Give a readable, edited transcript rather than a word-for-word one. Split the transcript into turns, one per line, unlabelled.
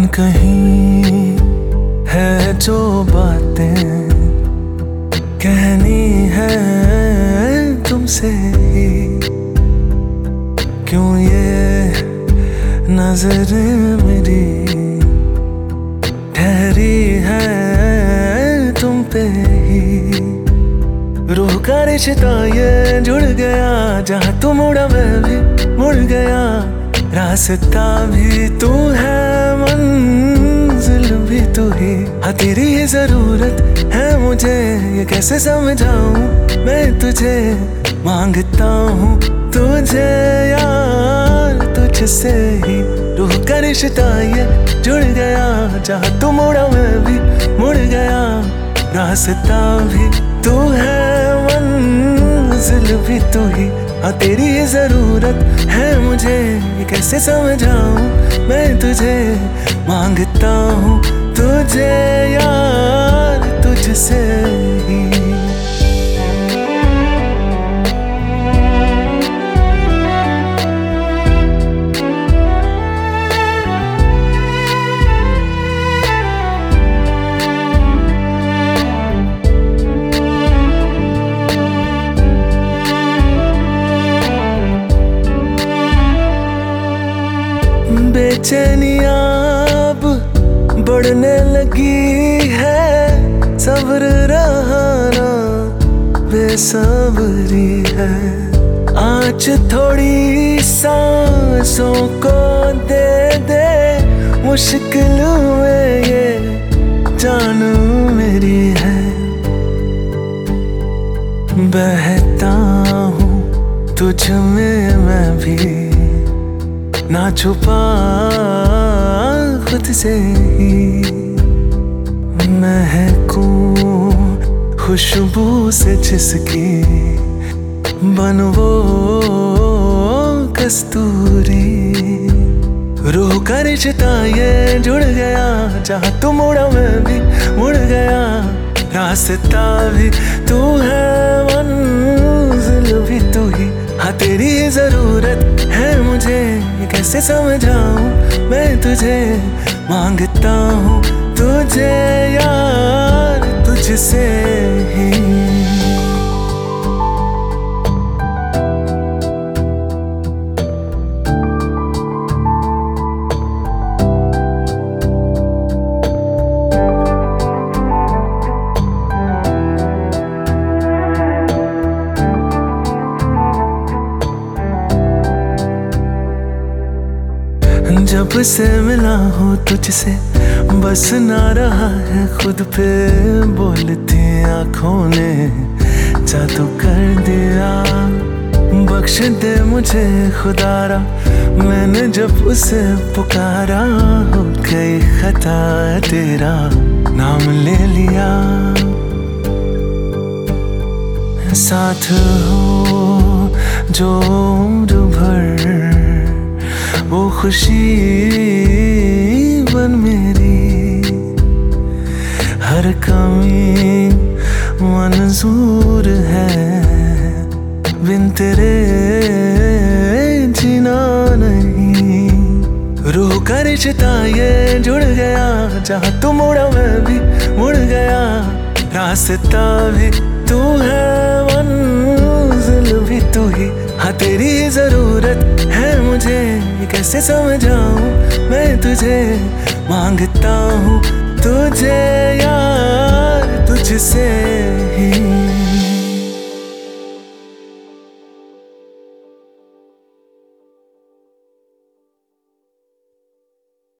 कहीं है जो बातें कहनी है तुमसे ही, क्यों ये नजरें मेरी ठहरी है तुम पे ही। रूह का रिश्ता ये जुड़ गया, जहाँ तू मुड़ा मैं भी मुड़ गया। रास्ता भी तू है, मंजिल भी तू ही। हाँ तेरी ही जरूरत है मुझे, ये कैसे समझाऊं मैं तुझे। मांगता हूँ तुझे यार तुझसे ही। रूह का रिश्ता ये जुड़ गया, जहाँ तू मुड़ा मैं भी मुड़ गया। रास्ता भी तू है, मंजिल भी तू ही। हाँ तेरी ये जरूरत है मुझे, ये कैसे समझाऊं मैं तुझे। मांगता हूँ तुझे यार तुझसे ही। बेचैनियां अब बढ़ने लगी है, सब्र रहा ना बेसब्री है। आज थोड़ी सांसों को दे दे, मुश्किल में ये जान मेरी है। बहता हूँ तुझ में मैं भी, ना छुपा खुद से ही। महकूं खुशबू से जिसकी, बन वो कस्तूरी। रूह का रिश्ता ये जुड़ गया, जहाँ तू मुड़ा मैं भी मुड़ गया। रास्ता भी तू है, मंजिल भी तू ही। हाँ तेरी जरूरत है मुझे, ये कैसे समझाऊं मैं तुझे। मांगता हूँ तुझे यार तुझसे ही। जब से मिला हूँ तुझसे, बस ना रहा है खुद पे बोलती आँखों ने जादू कर दिया। बख्श दे मुझे खुदारा, मैंने जब उसे पुकारा। हो गई खता तेरा नाम ले लिया। साथ हो जो उम्र भर, वो खुशी बन मेरी। हर कमी मंजूर है, बिन तेरे जीना नहीं। रूह का रिश्ता ये जुड़ गया, जहाँ तू मुड़ा मैं भी मुड़ गया। रास्ता भी तू है, मंजिल भी तू ही। हाँ तेरी जरूरत है मुझे, ये कैसे समझाऊं मैं तुझे। मांगता हूँ तुझे यार तुझसे।